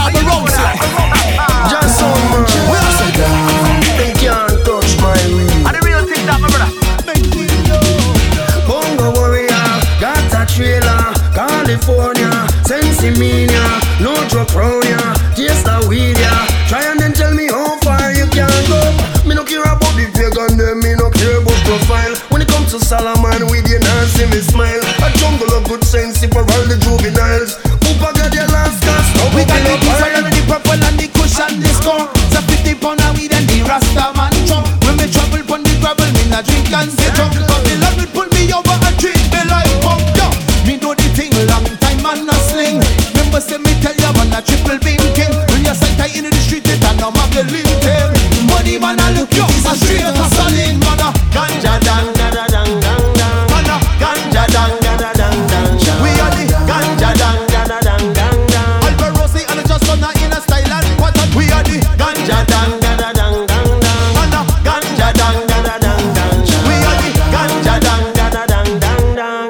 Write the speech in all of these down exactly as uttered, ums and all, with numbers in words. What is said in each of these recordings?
I'm a road side. Just so much. We are so down. They can't touch my weed. And the real thing that my brother. Bongo warrior, got a trailer, California, Sensimania, no drug round ya, taste the weed ya. Try and then tell me how far you can go. Me no care about the pagan them, me no care about profile. When it comes to Solomon, with you not see me smile. A jungle of good sense for all the juveniles. Who got your last cast? We got the diesel and the purple and the cushion the score. So fifty pound a weed and the Rasta man chunk. When me travel pon the gravel, me na drink and get drunk. Cause the Lord will pull me over and treat me like punk. Yo, me do the thing long time and a sling. Remember say me tell you man a triple beam king. When you sight I in the street it and no Magdalene tail. Money man a look you, it's a straight hustling. Man a ganja dang da da dang dang dang. Man a ganja dang da da dang dang. We are the ganja dang da da dang dang dang. Alvaro say and just on in a style and what we are the ganja dang da da dang dang dang. Man a ganja dang da da dang dang. We are the ganja dang da da dang dang dang.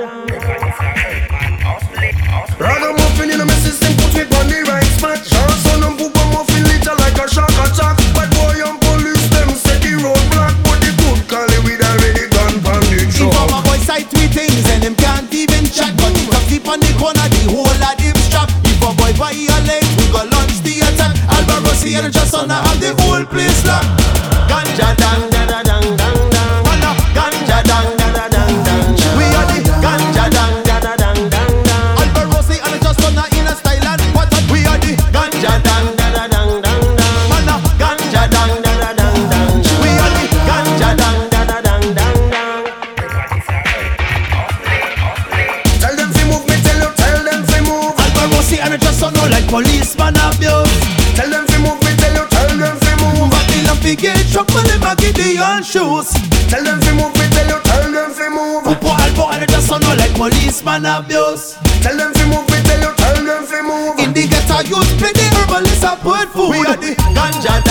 Ragamuffin in my system, put me on the right spot. Son of Booba muffin little like a shock attack. But boy and police them set the road block. But the good collie with already gone from the If truck. our boy sight we things and them can't even chat. But it up deep on the corner, the whole of them strap. If a boy violate, we go launch the attack. Alvaro see and just on have the whole place locked. Ganja dang da da dang dang dang. Wanna ganja dang da da dang dang. We are the ganja dang da da dang dang dang. Alvaro see and just on in a style and what we are the ganja dang da da dang dang dang. Wanna ganja dang da da dang dang. We are the ganja dang da da dang dang dang. Tell them fi move, me tell you, tell them fi move. Alvaro see and just on like policeman abuse. Tell them fi move, me tell you, tell them fi move. But they love to get truck when they mag it the on shoes. Tell them fi move, me tell you, tell them fi move. Upo Albo and just on like policeman abuse. Tell them fi move, me tell you, tell them fi move. In the ghetto youth play the herbalist a put food. We are the ganja